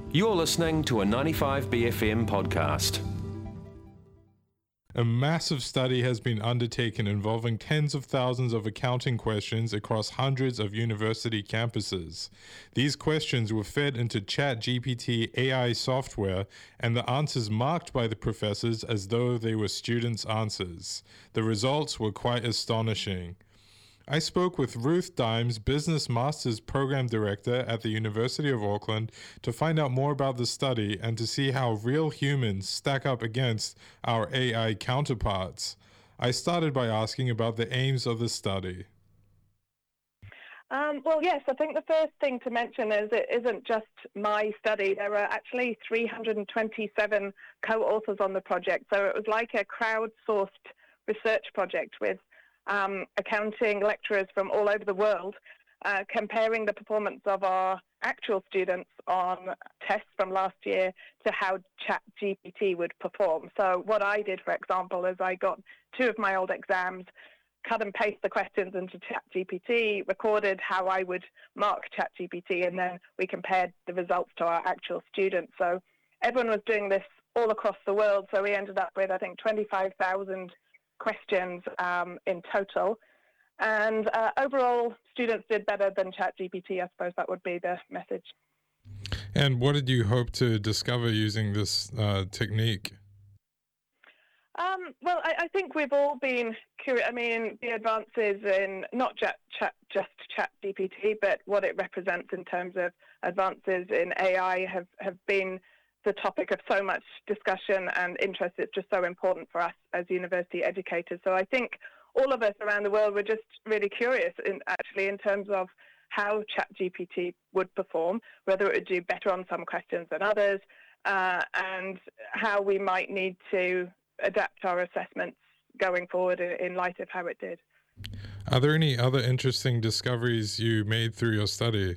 You're listening to a 95BFM podcast. A massive study has been undertaken involving tens of thousands of accounting questions across hundreds of university campuses. These questions were fed into ChatGPT AI software, and the answers marked by the professors as though they were students' answers. The results were quite astonishing. I spoke with Ruth Dimes, Business Masters Program Director at the University of Auckland, to find out more about the study and to see how real humans stack up against our AI counterparts. I started by asking about the aims of the study. Well, yes, I think the first thing to mention is it isn't just my study. There are actually 327 co-authors on the project, so it was like a crowdsourced research project with accounting lecturers from all over the world, comparing the performance of our actual students on tests from last year to how ChatGPT would perform. So what I did, for example, is I got two of my old exams, cut and paste the questions into ChatGPT, recorded how I would mark ChatGPT, and then we compared the results to our actual students. So everyone was doing this all across the world, so we ended up with, I think, 25,000 questions in total. And overall, students did better than ChatGPT. I suppose that would be the message. And what did you hope to discover using this technique? Well, I think we've all been curious. I mean, the advances in not just ChatGPT, but what it represents in terms of advances in AI have been the topic of so much discussion and interest. It's just so important for us as university educators. So I think all of us around the world were just really curious in terms of how ChatGPT would perform, whether it would do better on some questions than others, and how we might need to adapt our assessments going forward in light of how it did. Are there any other interesting discoveries you made through your study?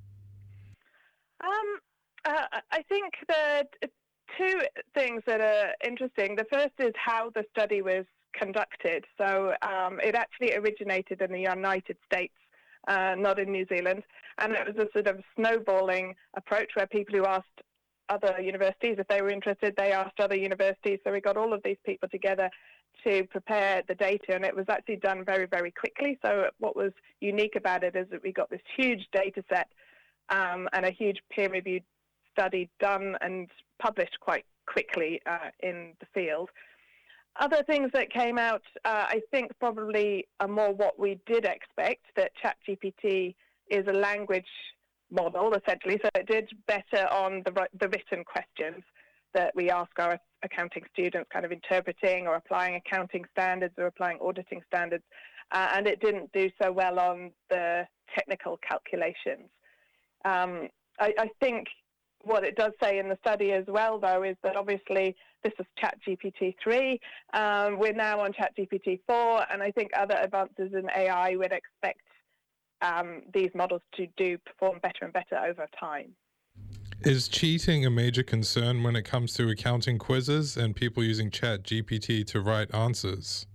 I think that two things that are interesting. The first is how the study was conducted. So it actually originated in the United States, not in New Zealand. And it was a sort of snowballing approach where people who asked other universities if they were interested, they asked other universities. So we got all of these people together to prepare the data, and it was actually done very, very quickly. So what was unique about it is that we got this huge data set and a huge peer-reviewed study done and published quite quickly in the field. Other things that came out, I think probably are more what we did expect, that ChatGPT is a language model, essentially, so it did better on the written questions that we ask our accounting students, kind of interpreting or applying accounting standards or applying auditing standards, and it didn't do so well on the technical calculations. I think what it does say in the study as well, though, is that obviously this is ChatGPT 3. We're now on ChatGPT 4, and I think other advances in AI would expect these models to perform better and better over time. Is cheating a major concern when it comes to accounting quizzes and people using ChatGPT to write answers?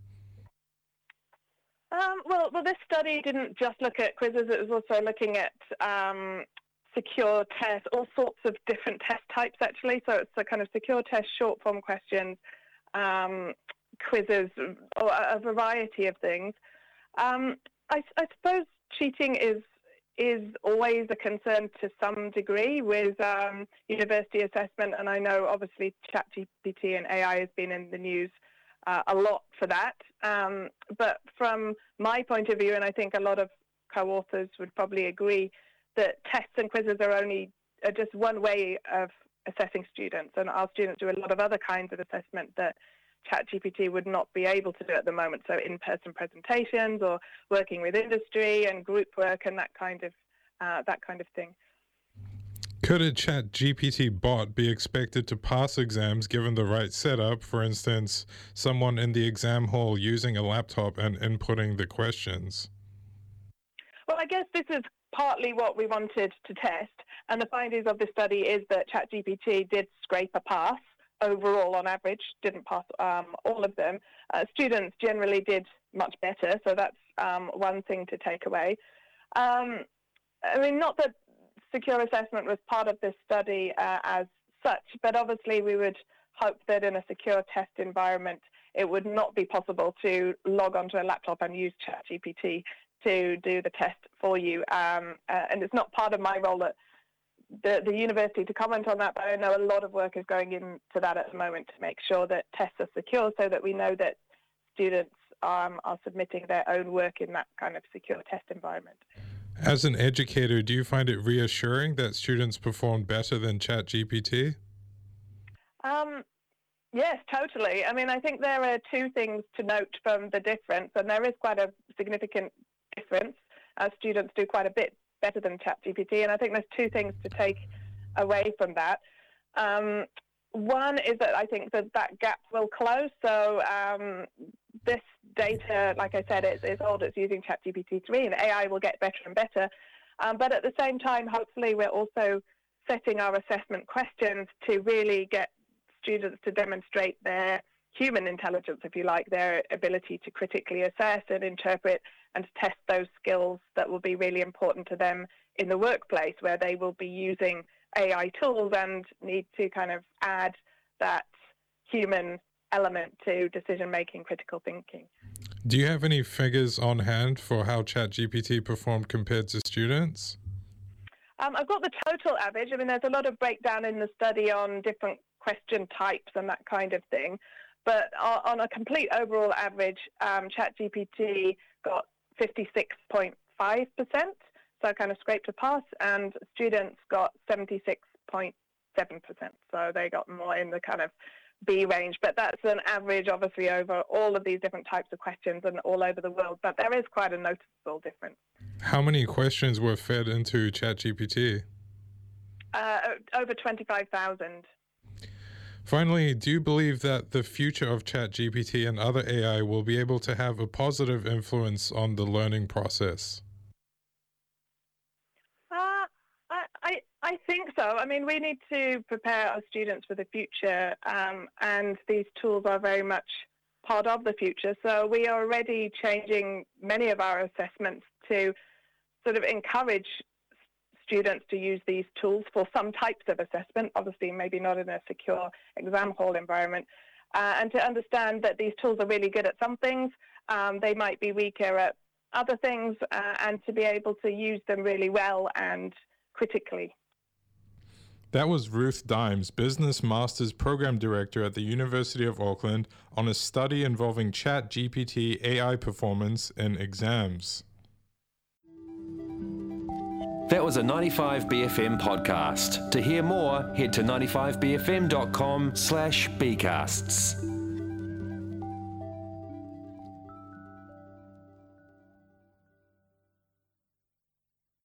Well, this study didn't just look at quizzes. It was also looking at secure tests, all sorts of different test types, actually. So it's a kind of secure test, short form questions, quizzes, or a variety of things. I suppose cheating is always a concern to some degree with university assessment, and I know obviously ChatGPT and AI has been in the news a lot for that. But from my point of view, and I think a lot of co-authors would probably agree, that tests and quizzes are just one way of assessing students, and our students do a lot of other kinds of assessment that ChatGPT would not be able to do at the moment. So in-person presentations or working with industry and group work and that kind of thing. Could a ChatGPT bot be expected to pass exams given the right setup? For instance, someone in the exam hall using a laptop and inputting the questions? Well, I guess this is partly what we wanted to test, and the findings of this study is that ChatGPT did scrape a pass overall on average, didn't pass all of them. Students generally did much better, so that's one thing to take away. I mean, not that secure assessment was part of this study as such, but obviously we would hope that in a secure test environment, it would not be possible to log onto a laptop and use ChatGPT to do the test for you. And it's not part of my role at the university to comment on that, but I know a lot of work is going into that at the moment to make sure that tests are secure so that we know that students are submitting their own work in that kind of secure test environment. As an educator, do you find it reassuring that students perform better than ChatGPT? Yes, totally. I mean, I think there are two things to note from the difference, and there is quite a significant difference. Students do quite a bit better than ChatGPT, and I think there's two things to take away from that. One is that I think that gap will close. So this data, like I said, it's old. It's using ChatGPT 3, and AI will get better and better. But at the same time, hopefully, we're also setting our assessment questions to really get students to demonstrate their human intelligence, if you like, their ability to critically assess and interpret and to test those skills that will be really important to them in the workplace, where they will be using AI tools and need to kind of add that human element to decision-making, critical thinking. Do you have any figures on hand for how ChatGPT performed compared to students? I've got the total average. I mean, there's a lot of breakdown in the study on different question types and that kind of thing. But on a complete overall average, ChatGPT got 56.5%, so kind of scraped a pass, and students got 76.7%. So they got more in the kind of B range. But that's an average, obviously, over all of these different types of questions and all over the world. But there is quite a noticeable difference. How many questions were fed into ChatGPT? Over 25,000. Finally, do you believe that the future of ChatGPT and other AI will be able to have a positive influence on the learning process? I think so. I mean, we need to prepare our students for the future, and these tools are very much part of the future. So we are already changing many of our assessments to sort of encourage students to use these tools for some types of assessment, obviously maybe not in a secure exam hall environment, and to understand that these tools are really good at some things, they might be weaker at other things, and to be able to use them really well and critically. That was Ruth Dimes, Business Masters Program Director at the University of Auckland, on a study involving ChatGPT AI performance in exams. That was a 95BFM podcast. To hear more, head to 95bfm.com/bcasts.